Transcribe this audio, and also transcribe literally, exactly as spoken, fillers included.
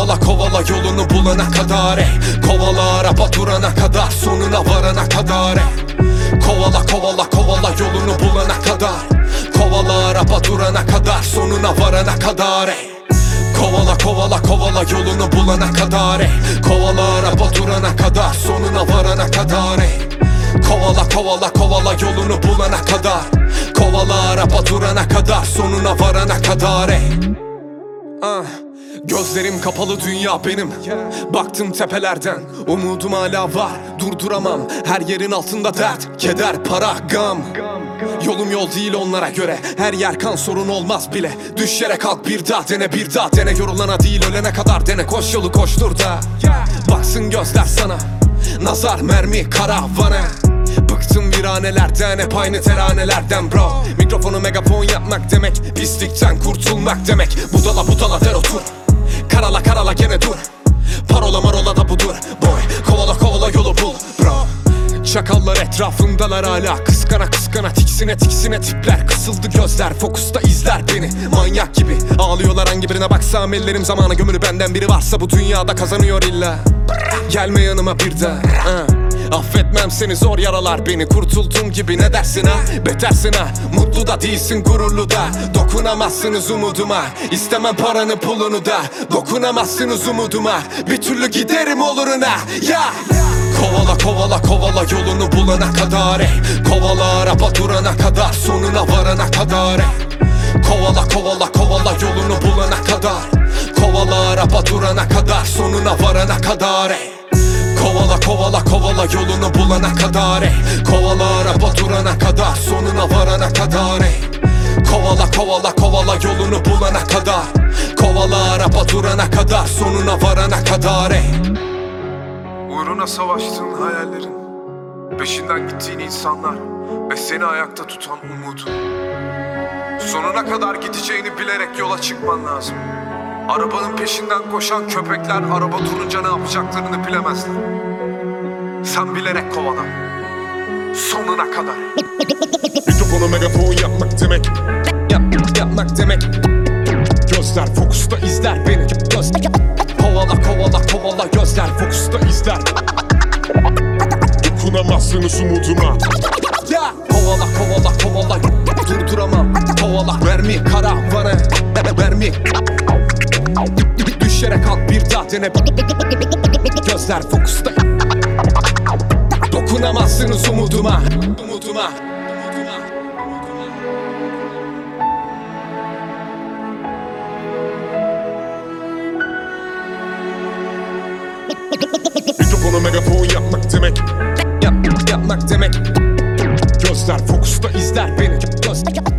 Kovala kovala yolunu bulana kadar ey. Kovala araba durana kadar, sonuna varana kadar ey. Kovala kovala kovala yolunu bulana kadar. Kovala araba durana kadar, sonuna varana kadar ey. Kovala kovala kovala yolunu bulana kadar ey. Kovala araba durana kadar, sonuna varana kadar ey. Kovala kovala kovala yolunu bulana kadar. Kovala araba durana kadar, sonuna varana kadar ey. Ah. Gözlerim kapalı, dünya benim. Baktım tepelerden, umudum hala var. Durduramam, her yerin altında dert, keder, para, gam. Yolum yol değil onlara göre, her yer kan, sorun olmaz bile. Düş yere kalk, bir daha dene, bir daha dene. Yorulana değil ölene kadar dene, koş yolu koştur da. Baksın gözler sana, nazar, mermi, karavana. Bıktım viranelerden, hep aynı teranelerden bro. Mikrofonu megafon yapmak demek, pislikten kurtulmak demek. Budala budala der otur, karala karala gene dur. Parola marola da budur boy. Kovala kovala yolu bul bro. Çakallar etrafımdalar hala, kıskana kıskana, tiksine tiksine tipler. Kısıldı gözler, fokusta izler beni manyak gibi. Ağlıyorlar hangi birine baksam, ellerim zamana gömülü. Benden biri varsa bu dünyada kazanıyor illa. Gelme yanıma bir daha uh. Affetmem seni, zor yaralar beni. Kurtuldum gibi ne dersin ha? Betersin ha. Mutlu da değilsin, gururlu da. Dokunamazsınız umuduma. İstemem paranı pulunu da. Dokunamazsınız umuduma. Bir türlü giderim oluruna ya. Kovala kovala kovala yolunu bulana kadar ey. Kovala araba durana kadar, sonuna varana kadar ey. Kovala kovala kovala yolunu bulana kadar. Kovala araba durana kadar, sonuna varana kadar ey. Kovala kovala kovala yolunu bulana kadar ey. Kovala araba durana kadar, sonuna varana kadar ey. Kovala kovala kovala yolunu bulana kadar. Kovala araba durana kadar, sonuna varana kadar ey. Uğruna savaştığın hayallerin, peşinden gittiğin insanlar ve seni ayakta tutan umudun. Sonuna kadar gideceğini bilerek yola çıkman lazım. Arabanın peşinden koşan köpekler araba durunca ne yapacaklarını bilemezler. Sen bilerek kovala, sonuna kadar. Mikrofonu megafon yapmak demek, yap, yapmak demek. Gözler fokusta izler beni. Göz. Kovala kovala kovala gözler fokusta izler. Dokunamazsınız umuduma. Ya. Kovala kovala kovala durduramam. Kovala mermi karavana, mermi. Düş yere kalk, bir daha dene. Gözler fokusta. Dokunamazsınız umuduma. Umuduma. Mikrofonu megafon yapmak demek, Yap, yapmak demek. Gözler fokusta izler beni. Göz.